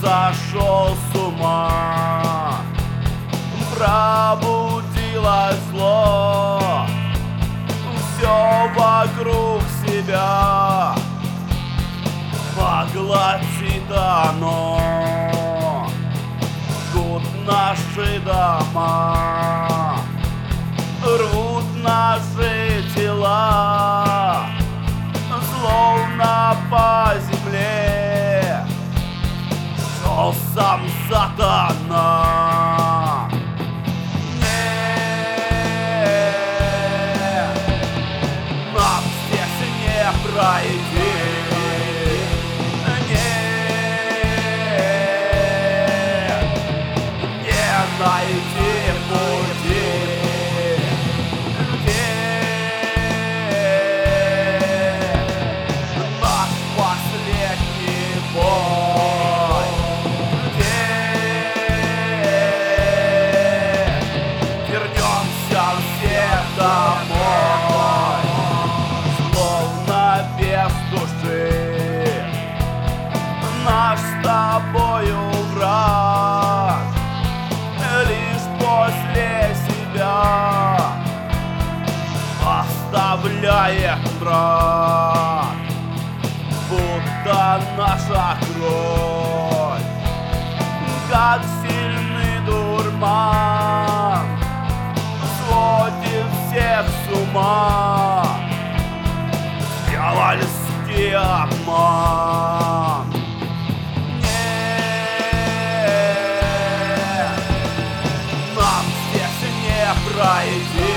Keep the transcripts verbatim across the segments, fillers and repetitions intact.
сошел с ума, пробудилось зло, все вокруг себя поглотит оно. Жгут наши дома, рвут наши тела, словно по земле шел сам сатана. Нет, нам здесь не пройти. Нет, не найти пути. Наш последний бой. Вернемся все домой, словно без души. Наш с тобою враг лишь после себя оставляет мрак, будто наша кровь, как сильный дурман, сводит всех с ума. Дьявольский обман. Нет, нам здесь не пройти.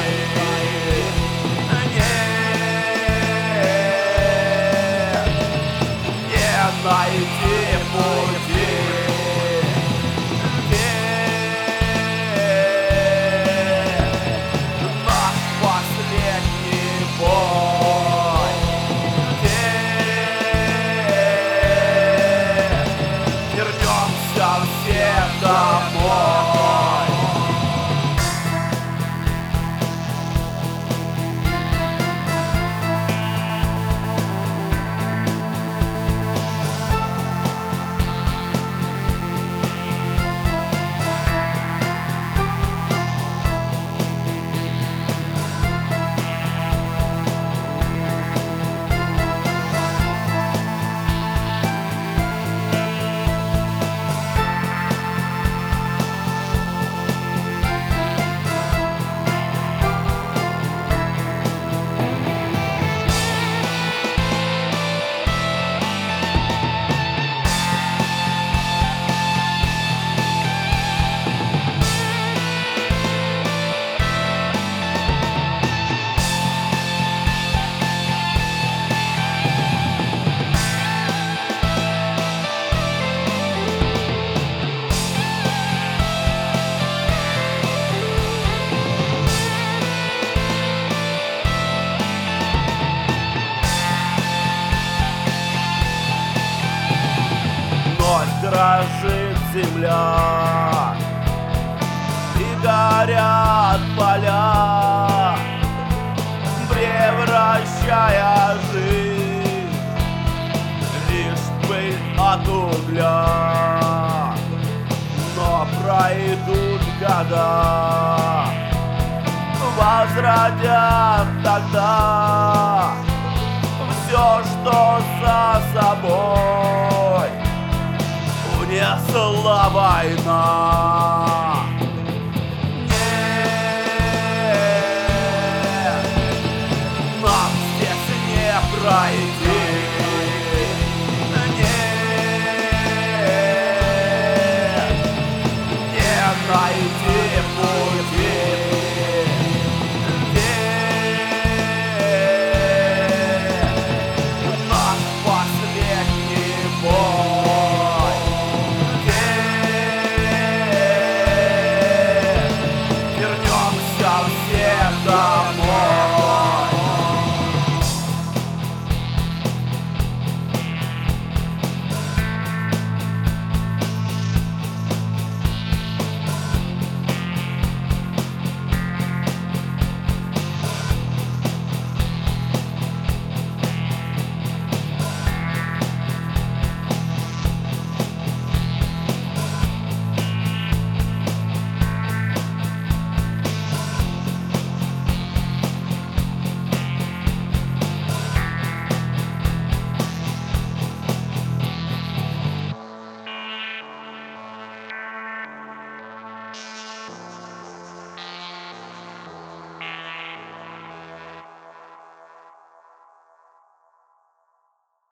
Нет, не найти пути. Наш последний бой. Вернемся все домой. Дрожит земля и горят поля, превращая жизнь лишь в пыль от угля. Но пройдут года, возродят тогда все, что за собой унесла война. Нет, нам здесь не пройти.